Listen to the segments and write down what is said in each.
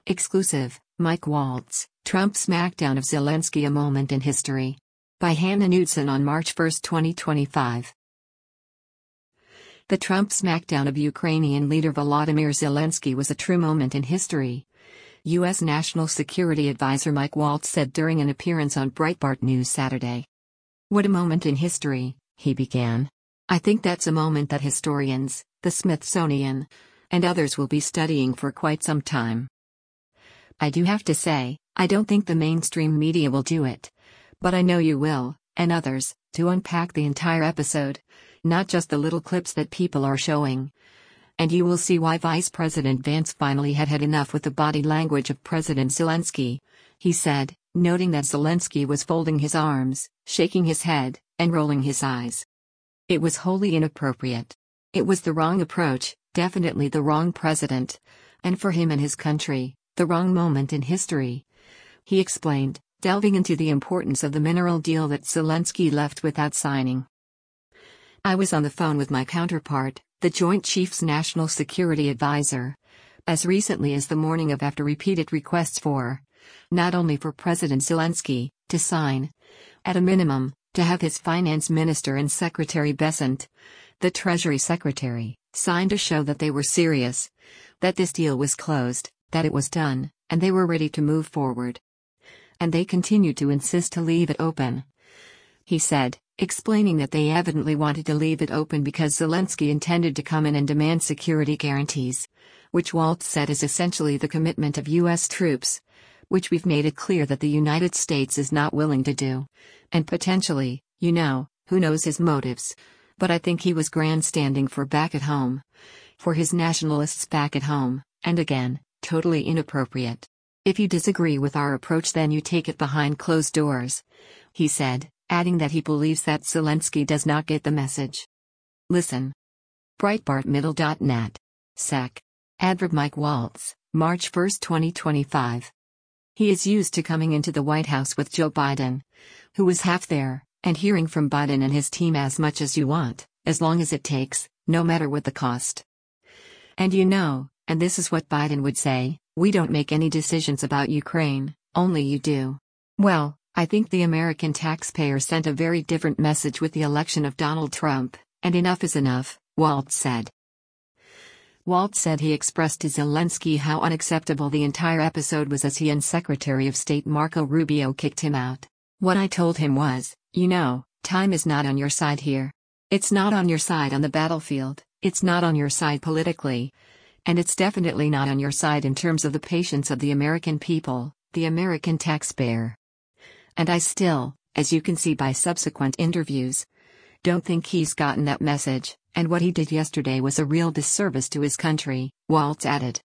Exclusive, Mike Waltz, Trump smackdown of Zelensky, a moment in history. By Hannah Knudsen on March 1, 2025. The Trump smackdown of Ukrainian leader Volodymyr Zelensky was a true moment in history. U.S. National Security Advisor Mike Waltz said during an appearance on Breitbart News Saturday. "What a moment in history," he began. "I think that's a moment that historians, the Smithsonian, and others will be studying for quite some time. I do have to say, I don't think the mainstream media will do it. But I know you will, and others, to unpack the entire episode, not just the little clips that people are showing. And you will see why Vice President Vance finally had enough with the body language of President Zelensky," he said, noting that Zelensky was folding his arms, shaking his head, and rolling his eyes. "It was wholly inappropriate. It was the wrong approach, definitely the wrong president. And for him and his country, the wrong moment in history," he explained, delving into the importance of the mineral deal that Zelensky left without signing. "I was on the phone with my counterpart, the Joint Chiefs National Security Advisor, as recently as the morning of, after repeated requests for, not only for President Zelensky to sign, at a minimum, to have his finance minister and Secretary Bessent, the Treasury Secretary, sign to show that they were serious, that this deal was closed, that it was done, and they were ready to move forward. And they continued to insist to leave it open," he said, explaining that they evidently wanted to leave it open because Zelensky intended to come in and demand security guarantees, which Waltz said is essentially the commitment of U.S. troops, which we've made it clear that the United States is not willing to do. And potentially, who knows his motives. But I think he was grandstanding for back at home. For his nationalists back at home, and again, totally inappropriate. "If you disagree with our approach, then you take it behind closed doors," he said, adding that he believes that Zelensky does not get the message. Listen. Breitbartmiddle.net. Sec. Adverb Mike Waltz, March 1, 2025. He is used to coming into the White House with Joe Biden, who was half there, and hearing from Biden and his team as much as you want, as long as it takes, no matter what the cost. And and this is what Biden would say, "We don't make any decisions about Ukraine, only you do." Well, I think the American taxpayer sent a very different message with the election of Donald Trump, and enough is enough, Waltz said. Waltz said he expressed to Zelensky how unacceptable the entire episode was as he and Secretary of State Marco Rubio kicked him out. "What I told him was, time is not on your side here. It's not on your side on the battlefield, it's not on your side politically. And it's definitely not on your side in terms of the patience of the American people, the American taxpayer. And I still, as you can see by subsequent interviews, don't think he's gotten that message, and what he did yesterday was a real disservice to his country," Waltz added.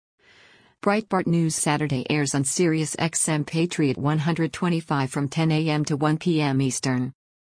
Breitbart News Saturday airs on Sirius XM Patriot 125 from 10 a.m. to 1 p.m. Eastern.